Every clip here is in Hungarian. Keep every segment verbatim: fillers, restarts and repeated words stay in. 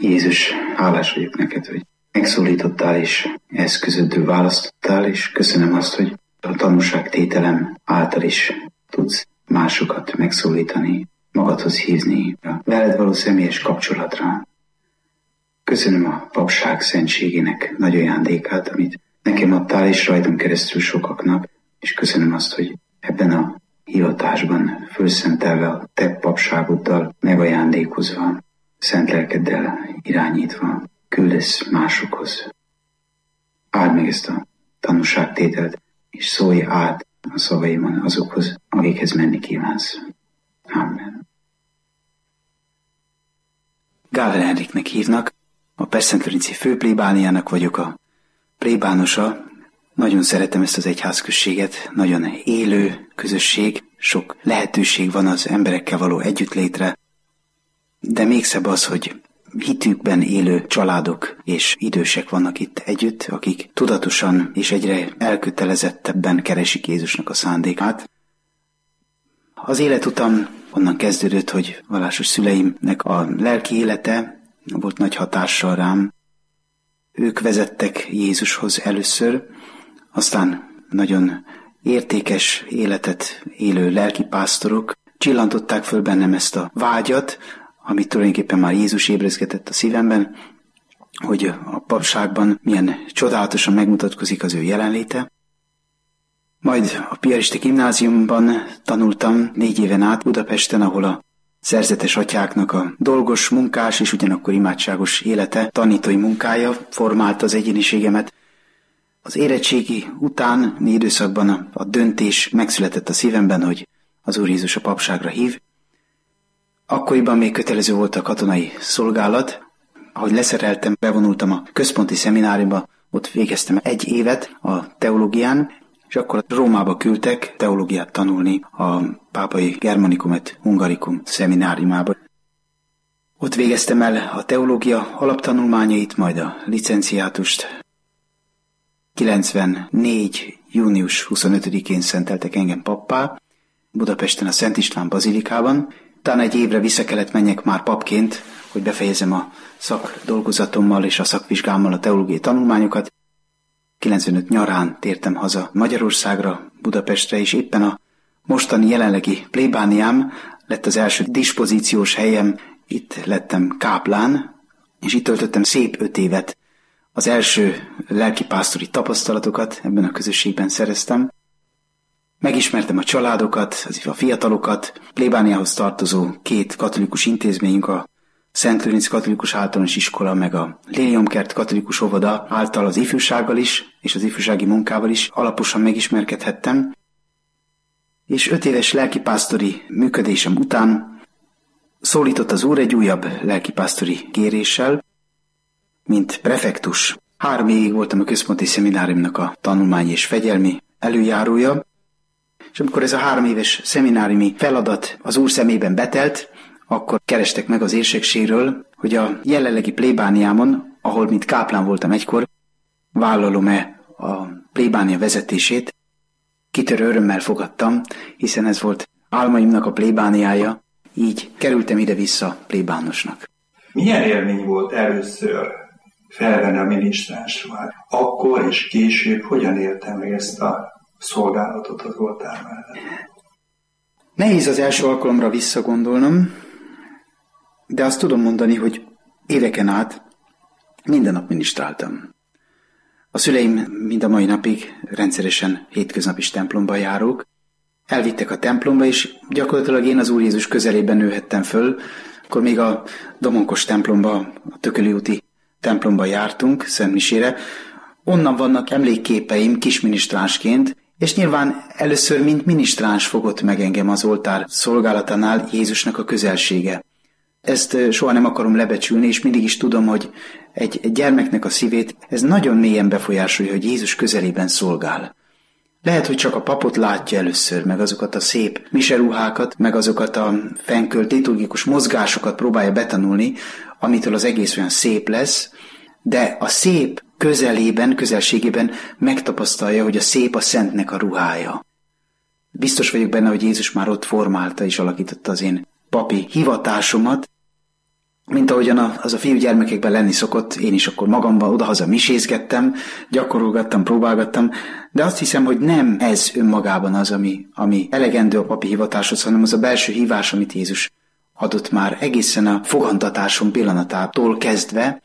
Jézus, hálás vagyok neked, hogy megszólítottál és eszközöddül választottál, és köszönöm azt, hogy a tanúságtételem által is tudsz másokat megszólítani, magadhoz hívni a veled való személyes kapcsolatra. Köszönöm a papság szentségének nagy ajándékát, amit nekem adtál, és rajtam keresztül sokaknak, és köszönöm azt, hogy ebben a hivatásban fölszentelve a te papságoddal megajándékozva, szent lelkeddel irányítva küldesz másokhoz. Áld meg ezt a tanúságtételt, és szólj át a szavaimon azokhoz, akikhez menni kívánsz. Amen. Gáver Henriknek hívnak, a Pestszentlőrinci főplébániának vagyok a plébánosa. Nagyon szeretem ezt az egyházközséget, nagyon élő közösség, sok lehetőség van az emberekkel való együttlétre, de még szebb az, hogy hitükben élő családok és idősek vannak itt együtt, akik tudatosan és egyre elkötelezettebben keresik Jézusnak a szándékát. Az életutam onnan kezdődött, hogy vallásos szüleimnek a lelki élete volt nagy hatással rám. Ők vezettek Jézushoz először, aztán nagyon értékes életet élő lelkipásztorok csillantották föl bennem ezt a vágyat, amit tulajdonképpen már Jézus ébrezgetett a szívemben, hogy a papságban milyen csodálatosan megmutatkozik az ő jelenléte. Majd a piarista gimnáziumban tanultam négy éven át Budapesten, ahol a szerzetes atyáknak a dolgos, munkás és ugyanakkor imádságos élete, tanítói munkája formálta az egyéniségemet. Az érettségi után időszakban a, a döntés megszületett a szívemben, hogy az Úr Jézus a papságra hív. Akkoriban még kötelező volt a katonai szolgálat. Ahogy leszereltem, bevonultam a központi szemináriumba, ott végeztem egy évet a teológián, és akkor Rómába küldtek teológiát tanulni a Pápai Germanikum et Hungarikum szemináriumába. Ott végeztem el a teológia alaptanulmányait, majd a licenciátust. kilencvennégy. június huszonötödikén szenteltek engem pappá, Budapesten a Szent István bazilikában. Utána egy évre vissza kellett menjek már papként, hogy befejezem a szakdolgozatommal és a szakvizsgámmal a teológiai tanulmányokat. kilencvenöt nyarán tértem haza Magyarországra, Budapestre, és éppen a mostani jelenlegi plébániám lett az első dispozíciós helyem. Itt lettem káplán, és itt töltöttem szép öt évet. Az első lelkipásztori tapasztalatokat ebben a közösségben szereztem. Megismertem a családokat, a fiatalokat, plébániához tartozó két katolikus intézményünk, a Szent Lőrinc Katolikus Általános Iskola, meg a Léliomkert Katolikus Óvoda által az ifjúsággal is, és az ifjúsági munkával is alaposan megismerkedhettem. És öt éves lelkipásztori működésem után szólított az Úr egy újabb lelkipásztori kéréssel, mint prefektus. Három évig voltam a központi szemináriumnak a tanulmányi és fegyelmi előjárója, és amikor ez a három éves szemináriumi feladat az Úr szemében betelt, akkor kerestek meg az érsekségről, hogy a jelenlegi plébániámon, ahol mint káplán voltam egykor, vállalom-e a plébánia vezetését. Kitörő örömmel fogadtam, hiszen ez volt álmaimnak a plébániája, így kerültem ide-vissza plébánosnak. Milyen élmény volt először felvenni a minisztránsruhát? Akkor és később hogyan éltem meg ezt a szolgálatot az oltár mellett? Nehéz az első alkalomra visszagondolnom, de azt tudom mondani, hogy éveken át minden nap minisztráltam. A szüleim mind a mai napig rendszeresen hétköznap is templomba járók. Elvittek a templomba, és gyakorlatilag én az Úr Jézus közelében nőhettem föl. Akkor még a Domonkos templomba, a Tököli úti templomba jártunk szentmisére. Onnan vannak emlékképeim kisminisztránsként, és nyilván először mint minisztráns fogott meg engem az oltár szolgálatánál Jézusnak a közelsége. Ezt soha nem akarom lebecsülni, és mindig is tudom, hogy egy, egy gyermeknek a szívét ez nagyon mélyen befolyásolja, hogy Jézus közelében szolgál. Lehet, hogy csak a papot látja először, meg azokat a szép miseruhákat, meg azokat a fennkölt liturgikus mozgásokat próbálja betanulni, amitől az egész olyan szép lesz, de a szép közelében, közelségében megtapasztalja, hogy a szép a Szentnek a ruhája. Biztos vagyok benne, hogy Jézus már ott formálta és alakította az én papi hivatásomat, mint ahogyan az a fiúgyermekekben lenni szokott, én is akkor magamban odahaza misézgettem, gyakorolgattam, próbálgattam, de azt hiszem, hogy nem ez önmagában az, ami, ami elegendő a papi hivatáshoz, hanem az a belső hívás, amit Jézus adott már egészen a fogantatásom pillanatától kezdve.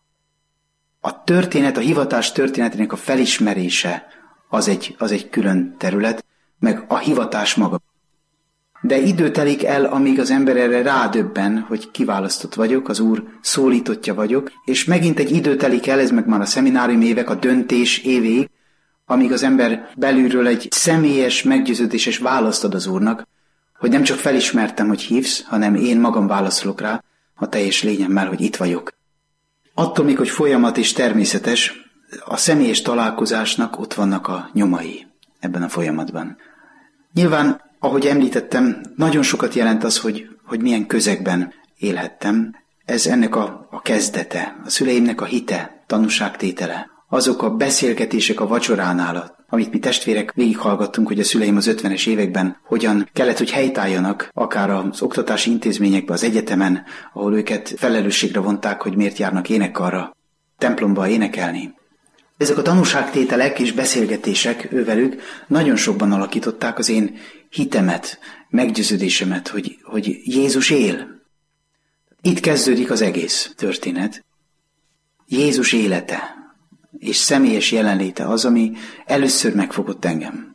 A történet, a hivatás történetének a felismerése az egy, az egy külön terület, meg a hivatás maga. De idő telik el, amíg az ember erre rádöbben, hogy kiválasztott vagyok, az Úr szólítottja vagyok, és megint egy idő telik el, ez meg már a szeminárium évek, a döntés évéig, amíg az ember belülről egy személyes, meggyőződéses választ ad az Úrnak, hogy nem csak felismertem, hogy hívsz, hanem én magam válaszolok rá a teljes lényemmel, hogy itt vagyok. Attól még, hogy folyamat és természetes, a személyes találkozásnak ott vannak a nyomai ebben a folyamatban. Nyilván, ahogy említettem, nagyon sokat jelent az, hogy, hogy milyen közegben élhettem. Ez ennek a, a kezdete, a szüleimnek a hite, tanúságtétele. Azok a beszélgetések a vacsoránál, amit mi testvérek végighallgattunk, hogy a szüleim az ötvenes években hogyan kellett, hogy helytálljanak, akár az oktatási intézményekben, az egyetemen, ahol őket felelősségre vonták, hogy miért járnak énekkarra, templomba énekelni. Ezek a tanúságtételek és beszélgetések ővelük nagyon sokban alakították az én hitemet, meggyőződésemet, hogy, hogy Jézus él. Itt kezdődik az egész történet. Jézus élete és személyes jelenléte az, ami először megfogott engem.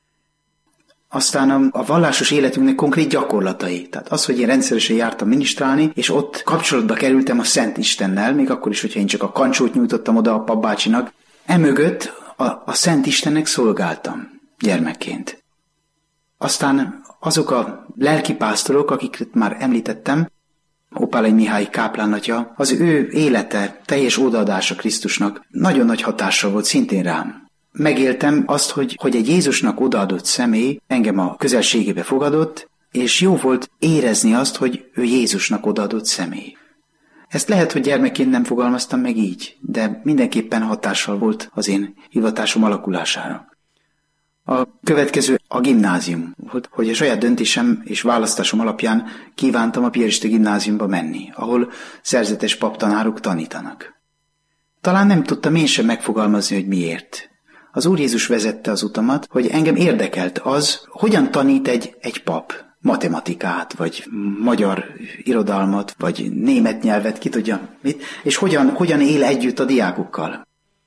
Aztán a, a vallásos életünknek konkrét gyakorlatai. Tehát az, hogy én rendszeresen jártam minisztrálni, és ott kapcsolatba kerültem a Szent Istennel, még akkor is, hogyha én csak a kancsót nyújtottam oda a papbácsinak. Emögött a, a Szent Istennek szolgáltam gyermekként. Aztán azok a lelkipásztorok, akiket már említettem, Opály Mihály káplánatja, az ő élete, teljes odaadása Krisztusnak nagyon nagy hatással volt szintén rám. Megéltem azt, hogy, hogy egy Jézusnak odaadott személy engem a közelségébe fogadott, és jó volt érezni azt, hogy ő Jézusnak odaadott személy. Ezt lehet, hogy gyermekként nem fogalmaztam meg így, de mindenképpen hatással volt az én hivatásom alakulására. A következő a gimnázium, hogy a saját döntésem és választásom alapján kívántam a piarista gimnáziumba menni, ahol szerzetes paptanárok tanítanak. Talán nem tudtam én sem megfogalmazni, hogy miért. Az Úr Jézus vezette az utamat, hogy engem érdekelt az, hogyan tanít egy, egy pap matematikát, vagy magyar irodalmat, vagy német nyelvet, ki tudja mit, és hogyan, hogyan él együtt a diákokkal.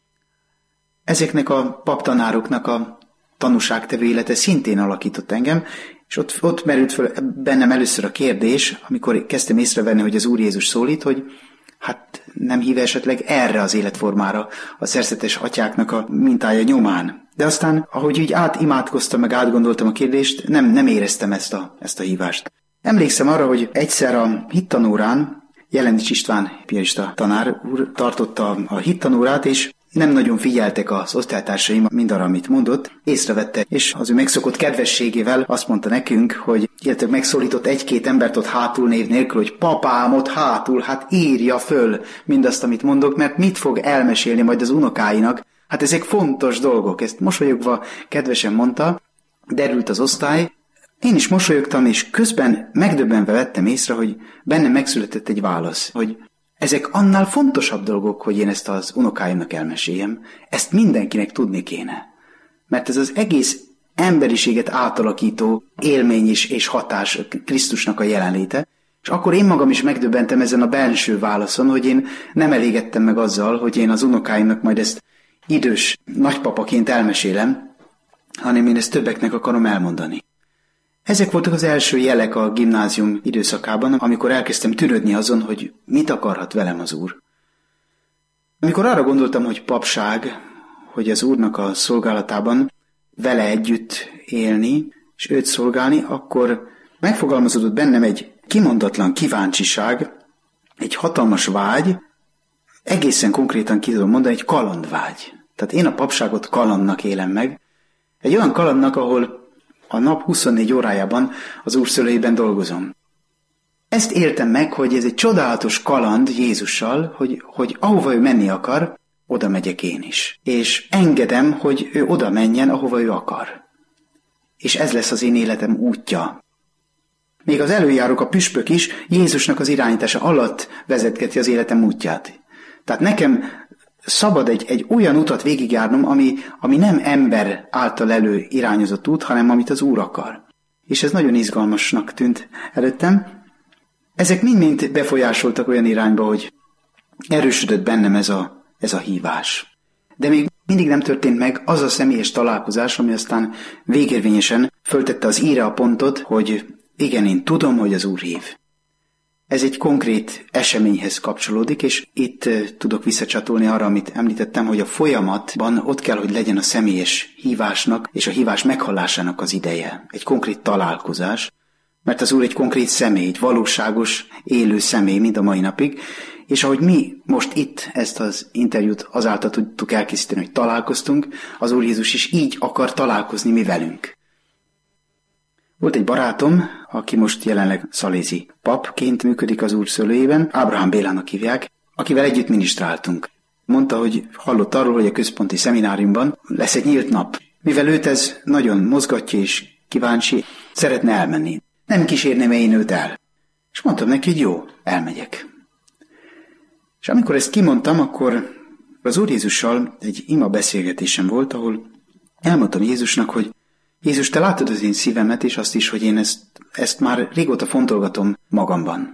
Ezeknek a paptanároknak a tanúságtevő élete szintén alakított engem, és ott, ott merült föl bennem először a kérdés, amikor kezdtem észrevenni, hogy az Úr Jézus szólít, hogy hát nem hív esetleg erre az életformára a szerzetes atyáknak a mintája nyomán. De aztán, ahogy így átimádkoztam, meg átgondoltam a kérdést, nem, nem éreztem ezt a, ezt a hívást. Emlékszem arra, hogy egyszer a hittanórán Jelenics István piarista tanár úr tartotta a hittanórát, és nem nagyon figyeltek az osztálytársaim mindarra, amit mondott, észrevette, és az ő megszokott kedvességével azt mondta nekünk, hogy illetve megszólított egy-két embert ott hátul név nélkül, hogy papám ott hátul, hát írja föl mindazt, amit mondok, mert mit fog elmesélni majd az unokáinak. Hát ezek fontos dolgok, ezt mosolyogva kedvesen mondta, derült az osztály. Én is mosolyogtam, és közben megdöbbenve vettem észre, hogy bennem megszületett egy válasz, hogy ezek annál fontosabb dolgok, hogy én ezt az unokáimnak elmeséljem. Ezt mindenkinek tudni kéne. Mert ez az egész emberiséget átalakító élmény is és hatás Krisztusnak a jelenléte. És akkor én magam is megdöbbentem ezen a belső válaszon, hogy én nem elégedtem meg azzal, hogy én az unokáimnak majd ezt idős nagypapaként elmesélem, hanem én ezt többeknek akarom elmondani. Ezek voltak az első jelek a gimnázium időszakában, amikor elkezdtem tűrődni azon, hogy mit akarhat velem az Úr. Amikor arra gondoltam, hogy papság, hogy az Úrnak a szolgálatában vele együtt élni, és őt szolgálni, akkor megfogalmazódott bennem egy kimondatlan kíváncsiság, egy hatalmas vágy, egészen konkrétan ki tudom mondani, egy kalandvágy. Tehát én a papságot kalandnak élem meg, egy olyan kalandnak, ahol a nap huszonnégy órájában az Úr szülőiben dolgozom. Ezt éltem meg, hogy ez egy csodálatos kaland Jézussal, hogy, hogy ahova ő menni akar, oda megyek én is. És engedem, hogy ő oda menjen, ahova ő akar. És ez lesz az én életem útja. Még az előjárók, a püspök is Jézusnak az irányítása alatt vezetgeti az életem útját. Tehát nekem szabad egy, egy olyan utat végigjárnom, ami, ami nem ember által elő irányozott út, hanem amit az Úr akar. És ez nagyon izgalmasnak tűnt előttem. Ezek mind-mind befolyásoltak olyan irányba, hogy erősödött bennem ez a, ez a hívás. De még mindig nem történt meg az a személyes találkozás, ami aztán végérvényesen föltette az íre a pontot, hogy igen, én tudom, hogy az Úr hív. Ez egy konkrét eseményhez kapcsolódik, és itt tudok visszacsatolni arra, amit említettem, hogy a folyamatban ott kell, hogy legyen a személyes hívásnak és a hívás meghallásának az ideje. Egy konkrét találkozás, mert az Úr egy konkrét személy, egy valóságos, élő személy, mind a mai napig, és ahogy mi most itt ezt az interjút azáltal tudtuk elkészíteni, hogy találkoztunk, az Úr Jézus is így akar találkozni mi velünk. Volt egy barátom, aki most jelenleg szalézi papként működik az Úr szőlőjében, Ábrahám Bélának hívják, akivel együtt minisztráltunk. Mondta, hogy hallott arról, hogy a központi szemináriumban lesz egy nyílt nap. Mivel őt ez nagyon mozgatja és kíváncsi, szeretne elmenni. Nem kísérném én őt el. És mondtam neki, hogy jó, elmegyek. És amikor ezt kimondtam, akkor az Úr Jézussal egy ima beszélgetésem volt, ahol elmondtam Jézusnak, hogy Jézus, te látod az én szívemet, és azt is, hogy én ezt, ezt már régóta fontolgatom magamban.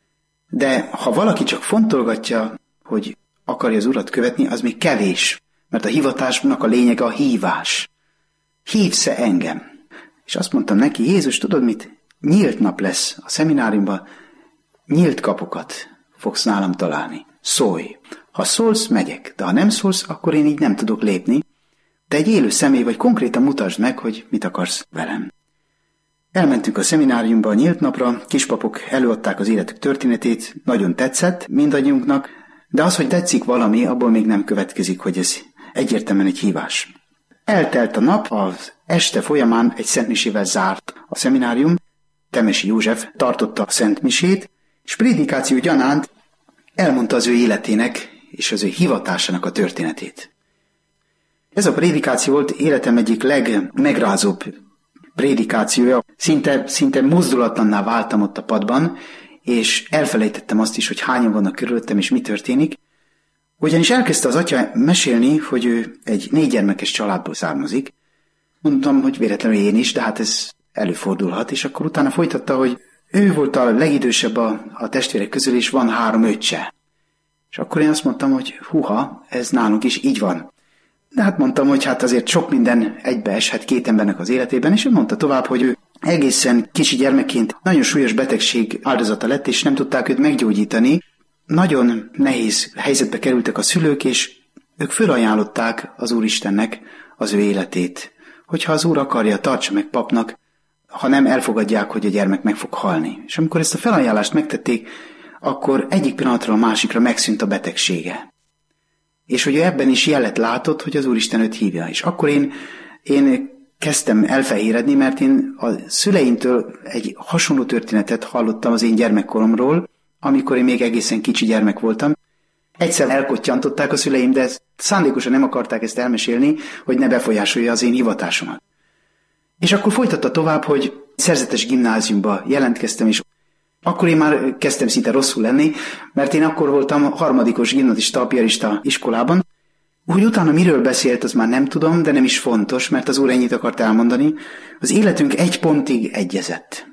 De ha valaki csak fontolgatja, hogy akarja az Urat követni, az még kevés, mert a hivatásnak a lényege a hívás. Hívsz-e engem? És azt mondtam neki, Jézus, tudod mit? Nyílt nap lesz a szemináriumban, nyílt kapukat fogsz nálam találni. Szólj! Ha szólsz, megyek, de ha nem szólsz, akkor én így nem tudok lépni. Te egy élő személy vagy, konkrétan mutasd meg, hogy mit akarsz velem. Elmentünk a szemináriumba a nyílt napra, kispapok előadták az életük történetét, nagyon tetszett mindannyiunknak, de az, hogy tetszik valami, abból még nem következik, hogy ez egyértelműen egy hívás. Eltelt a nap, az este folyamán egy szentmisével zárt a szeminárium, Temesi József tartotta a szentmisét, és prédikáció gyanánt elmondta az ő életének és az ő hivatásának a történetét. Ez a prédikáció volt életem egyik legmegrázóbb prédikációja. Szinte, szinte mozdulatlanná váltam ott a padban, és elfelejtettem azt is, hogy hányan vannak körülöttem, és mi történik. Ugyanis elkezdte az atya mesélni, hogy ő egy négy gyermekes családból származik. Mondtam, hogy véletlenül én is, de hát ez előfordulhat, és akkor utána folytatta, hogy ő volt a legidősebb a, a testvérek közül, és van három öccse. És akkor én azt mondtam, hogy huha, ez nálunk is így van. De hát mondtam, hogy hát azért sok minden egybeeshet két embernek az életében, és ő mondta tovább, hogy ő egészen kicsi gyermekként nagyon súlyos betegség áldozata lett, és nem tudták őt meggyógyítani. Nagyon nehéz helyzetbe kerültek a szülők, és ők fölajánlották az Úristennek az ő életét. Hogyha az Úr akarja, tartsa meg papnak, ha nem, elfogadják, hogy a gyermek meg fog halni. És amikor ezt a felajánlást megtették, akkor egyik pillanatról a másikra megszűnt a betegsége. És hogy ő ebben is jelet látott, hogy az Úristen őt hívja. És akkor én, én kezdtem elfehéredni, mert én a szüleimtől egy hasonló történetet hallottam az én gyermekkoromról, amikor én még egészen kicsi gyermek voltam. Egyszer elkottyantották a szüleim, de szándékosan nem akarták ezt elmesélni, hogy ne befolyásolja az én hivatásomat. És akkor folytatta tovább, hogy szerzetes gimnáziumba jelentkeztem, és akkor én már kezdtem szinte rosszul lenni, mert én akkor voltam harmadikos gimnazista, piarista iskolában. Úgy utána miről beszélt, az már nem tudom, de nem is fontos, mert az Úr ennyit akart elmondani. Az életünk egy pontig egyezett.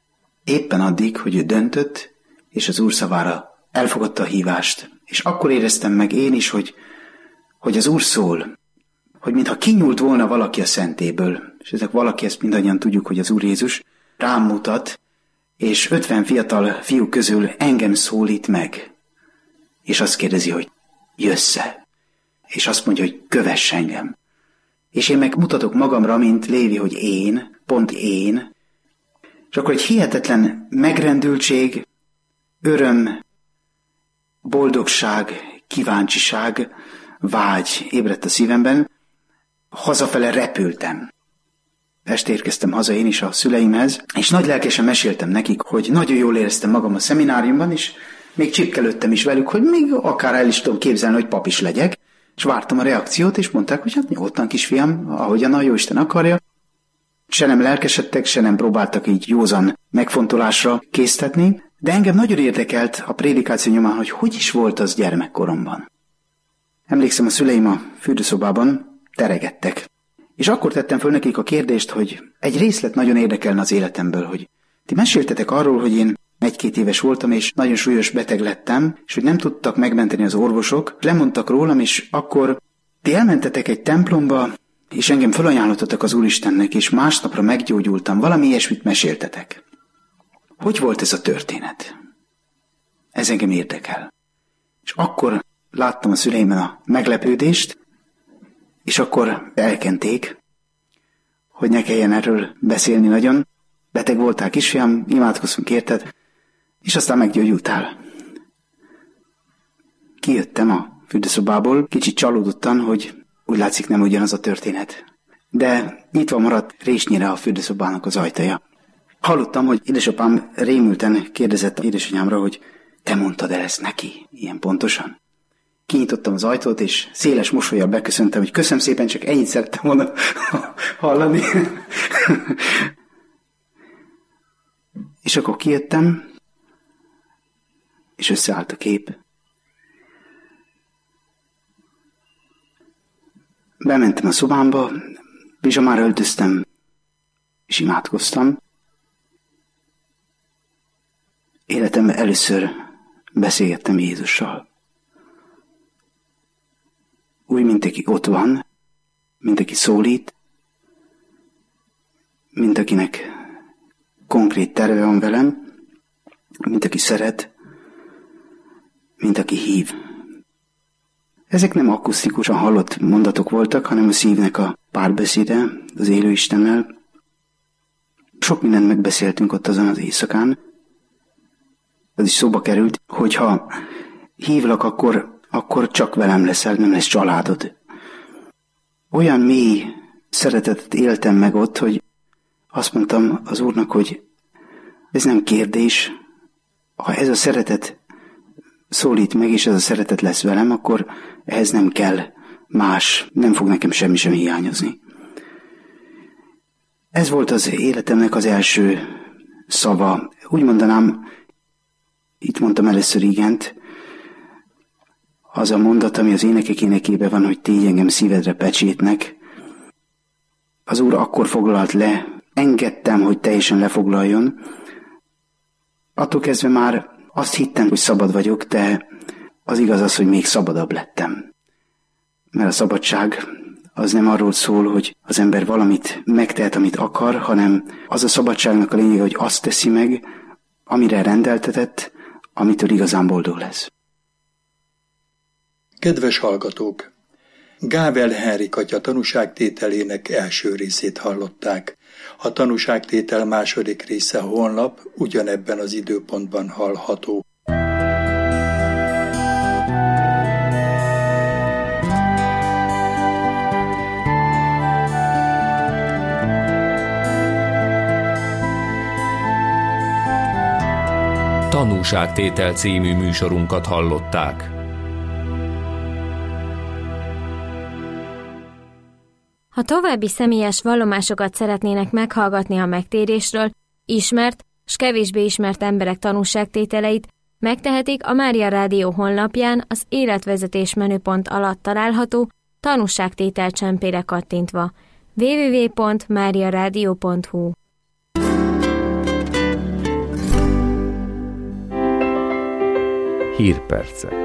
Éppen addig, hogy ő döntött, és az Úr szavára elfogadta a hívást. És akkor éreztem meg én is, hogy, hogy az Úr szól, hogy mintha kinyúlt volna valaki a szentéből, és ezek valaki, ezt mindannyian tudjuk, hogy az Úr Jézus rám mutat, és ötven fiatal fiú közül engem szólít meg, és azt kérdezi, hogy jössz-e? És azt mondja, hogy kövess engem. És én megmutatok magamra, mint Lévi, hogy én, pont én, és akkor egy hihetetlen megrendültség, öröm, boldogság, kíváncsiság, vágy ébredt a szívemben, hazafele repültem. Este érkeztem haza én is a szüleimhez, és nagy lelkesen meséltem nekik, hogy nagyon jól éreztem magam a szemináriumban, és még csipkelődtem is velük, hogy még akár el is tudom képzelni, hogy pap is legyek, és vártam a reakciót, és mondták, hogy hát nyugodtan kisfiam, ahogyan a Jóisten akarja. se nem lelkesedtek, se nem próbáltak így józan megfontolásra késztetni, de engem nagyon érdekelt a prédikáció nyomán, hogy hogy is volt az gyermekkoromban. Emlékszem, a szüleim a fürdőszobában teregettek. És akkor tettem föl nekik a kérdést, hogy egy részlet nagyon érdekelne az életemből, hogy ti meséltetek arról, hogy én egy-két éves voltam, és nagyon súlyos beteg lettem, és hogy nem tudtak megmenteni az orvosok, lemondtak rólam, és akkor ti elmentetek egy templomba, és engem felajánlottatok az Úristennek, és másnapra meggyógyultam, valami ilyesmit meséltetek. Hogy volt ez a történet? Ez engem érdekel. És akkor láttam a szüleimen a meglepődést, és akkor elkenték, hogy ne kelljen erről beszélni nagyon. Beteg voltál, kisfiam, imádkozunk érted, és aztán meggyógyultál. Kijöttem a fürdőszobából, kicsit csalódottan, hogy úgy látszik nem ugyanaz a történet. De nyitva maradt résnyire a fürdőszobának az ajtaja. Hallottam, hogy édesapám rémülten kérdezett édesanyámra, hogy te mondtad el ezt neki, ilyen pontosan. Kinyitottam az ajtót, és széles mosollyal beköszöntem, hogy köszönöm szépen, csak ennyit szerettem volna hallani. És akkor kijöttem, és összeállt a kép. Bementem a szobámba, pizsamára öltöztem, és imádkoztam. Életemben először beszélgettem Jézussal. Úgy, mint aki ott van, mint aki szólít, mint akinek konkrét terve van velem, mint aki szeret, mint aki hív. Ezek nem akusztikusan hallott mondatok voltak, hanem a szívnek a párbeszéde az élő Istennel. Sok mindent megbeszéltünk ott azon az éjszakán. Az is szóba került, hogyha hívlak, akkor, akkor csak velem leszel, nem lesz családod. Olyan mély szeretetet éltem meg ott, hogy azt mondtam az Úrnak, hogy ez nem kérdés. Ha ez a szeretet szólít meg, és ez a szeretet lesz velem, akkor ehhez nem kell más, nem fog nekem semmi sem hiányozni. Ez volt az életemnek az első szava. Úgy mondanám, itt mondtam először igent, az a mondat, ami az énekek énekében van, hogy tégy engem szívedre pecsétnek. Az Úr akkor foglalt le, engedtem, hogy teljesen lefoglaljon. Attól kezdve már azt hittem, hogy szabad vagyok, de az igaz az, hogy még szabadabb lettem. Mert a szabadság az nem arról szól, hogy az ember valamit megtehet, amit akar, hanem az a szabadságnak a lényege, hogy azt teszi meg, amire rendeltetett, amitől igazán boldog lesz. Kedves hallgatók! Gável Henrik atya tanúságtételének első részét hallották. A tanúságtétel második része holnap ugyanebben az időpontban hallható. Tanúságtétel című műsorunkat hallották. Ha további személyes vallomásokat szeretnének meghallgatni a megtérésről, ismert s kevésbé ismert emberek tanúságtételeit, megtehetik a Mária Rádió honlapján az életvezetés menüpont alatt található tanúságtétel csempére kattintva. double-u double-u double-u pont mária rádió pont hu Hírpercek.